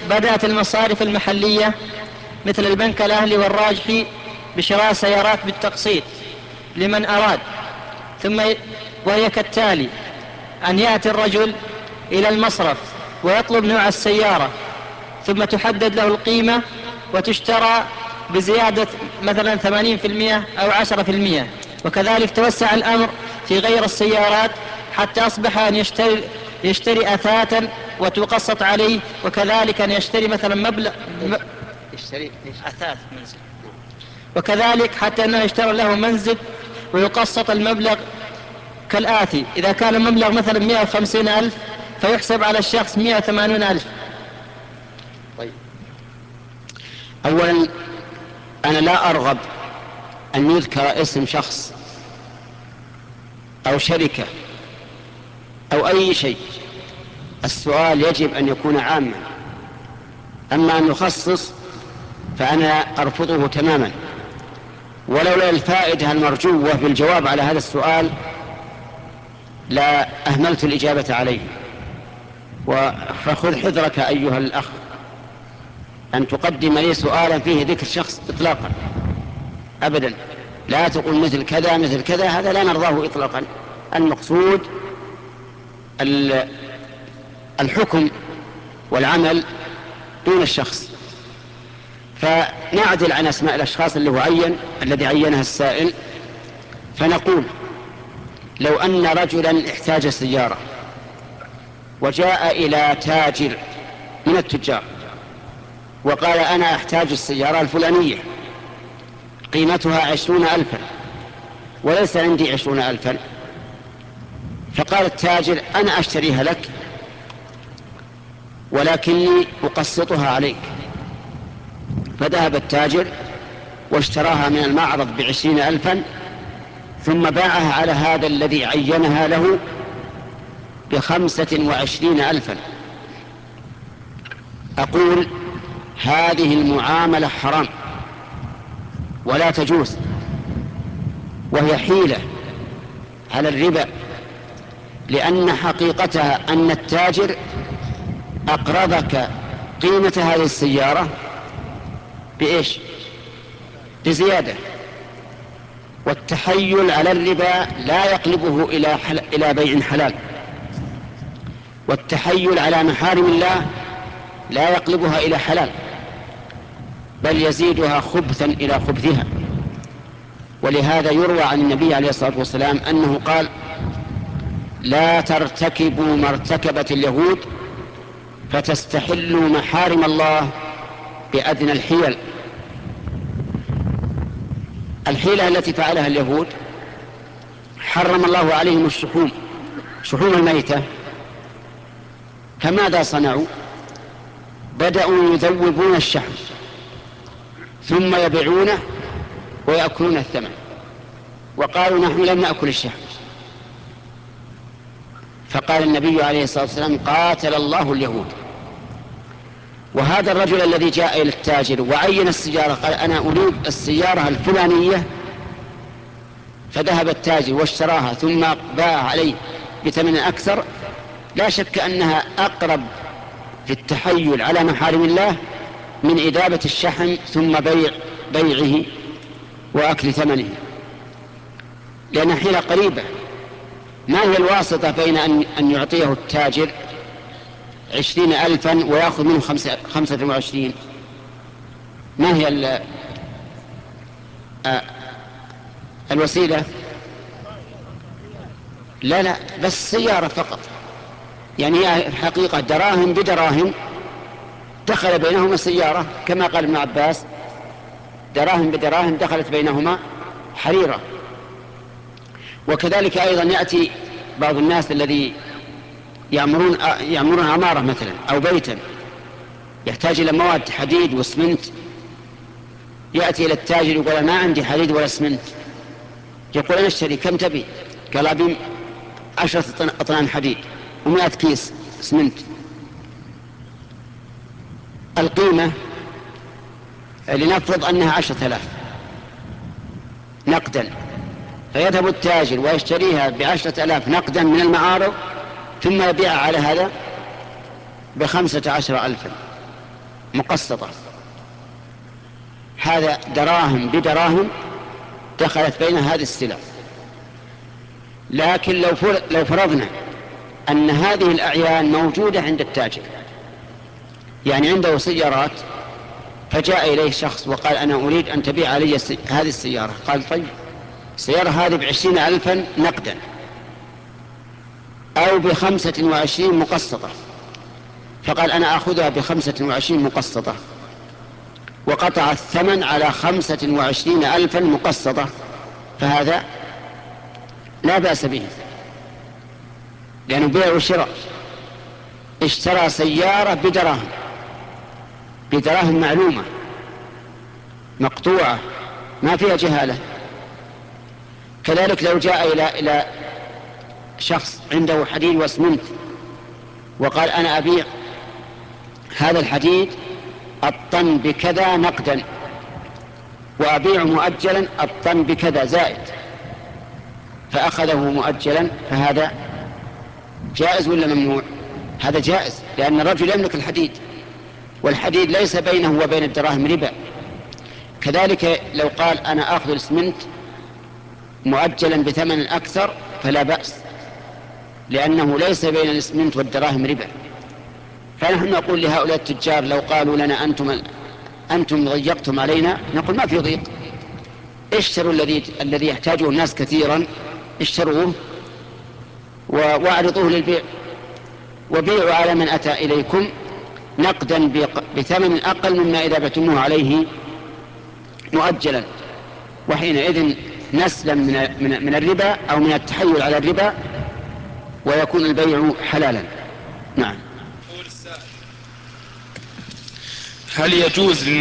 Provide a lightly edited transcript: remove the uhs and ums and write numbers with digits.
بدأت المصارف المحلية مثل البنك الأهلي والراجحي بشراء سيارات بالتقسيط لمن أراد، وهي كالتالي: أن يأتي الرجل إلى المصرف ويطلب نوع السيارة، ثم تحدد له القيمة وتشترى بزيادة مثلا 80% أو 10%. وكذلك توسع الأمر في غير السيارات حتى أصبح أن يشتري أثاثا وتقسط عليه، وكذلك أن يشتري مثلا يشتري أثاث منزل، وكذلك حتى أنه يشتري له منزل ويقسط المبلغ كالآتي: إذا كان المبلغ مثلا 150,000 فيحسب على الشخص 180,000. طيب، أولا أنا لا أرغب أن يذكر اسم شخص أو شركة أو أي شيء. السؤال يجب أن يكون عاما، أما أن يخصص فأنا أرفضه تماما، ولولا الفائدة المرجوة في الجواب على هذا السؤال لا أهملت الإجابة عليه. فخذ حذرك أيها الأخ أن تقدم لي سؤالا فيه ذكر شخص إطلاقا أبدا. لا تقول مثل كذا مثل كذا، هذا لا نرضاه إطلاقا. المقصود الحكم والعمل دون الشخص. فنعدل عن أسماء الأشخاص الذي عينها السائل، فنقول: لو أن رجلا احتاج سيارة وجاء إلى تاجر من التجار وقال: أنا أحتاج السيارة الفلانية قيمتها 20,000 وليس عندي 20,000، فقال التاجر: أنا أشتريها لك ولكني أقسطها عليك. فذهب التاجر واشتراها من المعرض ب20,000 ثم باعها على هذا الذي عينها له ب25,000. أقول: هذه المعاملة حرام ولا تجوز، وهي حيلة على الربا، لأن حقيقتها أن التاجر أقرضك قيمة هذه السيارة بإيش؟ بزيادة. والتحيل على الربا لا يقلبه إلى بيع حلال، والتحيل على محارم الله لا يقلبها إلى حلال، بل يزيدها خبثا إلى خبثها. ولهذا يروى عن النبي عليه الصلاة والسلام أنه قال: لا ترتكبوا ما ارتكبت اليهود فتستحلوا محارم الله بأدنى الحيل. الحيلة التي فعلها اليهود: حرم الله عليهم الشحوم، شحوم الميتة. فماذا صنعوا؟ بدأوا يذوبون الشحم ثم يبيعونه ويأكلون الثمن، وقالوا: نحن لم نأكل الشحم. فقال النبي عليه الصلاة والسلام: قاتل الله اليهود. وهذا الرجل الذي جاء إلى التاجر وعين السيارة قال: أنا أريد السيارة الفلانية، فذهب التاجر واشتراها ثم باع عليه بثمن أكثر، لا شك أنها أقرب في التحيل على محارم الله من إذابة الشحم ثم بيعه وأكل ثمنه، لأن حيلة قريبة. ما هي الواسطة بين أن يعطيه التاجر 20,000 ويأخذ منه 25؟ ما هي الوسيلة؟ لا، بس سيارة فقط. يعني هي الحقيقة دراهم بدراهم، دخل بينهما سيارة، كما قال ابن عباس: دراهم بدراهم دخلت بينهما حريرة. وكذلك أيضا يأتي بعض الناس الذي يعمرون عمارة مثلا أو بيتا، يحتاج إلى مواد حديد واسمنت، يأتي إلى التاجر يقول: أنا ما عندي حديد ولا اسمنت. يقول: أنا اشتري، كم تبي؟ قال: أبي 10 أطنان حديد و100 كيس اسمنت. القيمة لنفرض أنها 10,000 نقدا، فيذهب التاجر ويشتريها ب10,000 نقدا من المعارض، ثم يبيع على هذا ب15,000. مقسطة، هذا دراهم بدراهم دخلت بين هذه السلع. لكن لو فرضنا أن هذه الأعيان موجودة عند التاجر، يعني عنده سيارات، فجاء إليه شخص وقال أنا أريد أن تبيع علي هذه السيارة، قال طيب السيارة هذه ب20,000 نقدا أو ب25 مقسطة، فقال أنا أخذها ب25 مقسطة، وقطع الثمن على 25,000 مقسطة، فهذا لا بأس به لأنه بيع وشراء. اشترى سيارة بدراهم معلومة مقطوعة ما فيها جهالة. كذلك لو جاء إلى شخص عنده حديد واسمنت وقال أنا أبيع هذا الحديد الطن بكذا نقدا وأبيع مؤجلا الطن بكذا زائد، فأخذه مؤجلا، فهذا جائز ولا ممنوع؟ هذا جائز، لأن الرجل يملك الحديد، والحديد ليس بينه وبين الدراهم ربا. كذلك لو قال أنا أخذ الإسمنت مؤجلا بثمن أكثر فلا بأس، لأنه ليس بين الإسمنت والدراهم ربا. فنحن نقول لهؤلاء التجار لو قالوا لنا أنتم ضيقتم علينا، نقول ما في ضيق، اشتروا الذي يحتاجه الناس كثيرا، اشتروه واعرضوه للبيع، وبيعوا على من أتى إليكم نقدا بثمن أقل مما إذا بعتموه عليه مؤجلا، وحينئذ نسلم من الربا أو من التحيل على الربا ويكون البيع حلالا. نعم. هل يجوز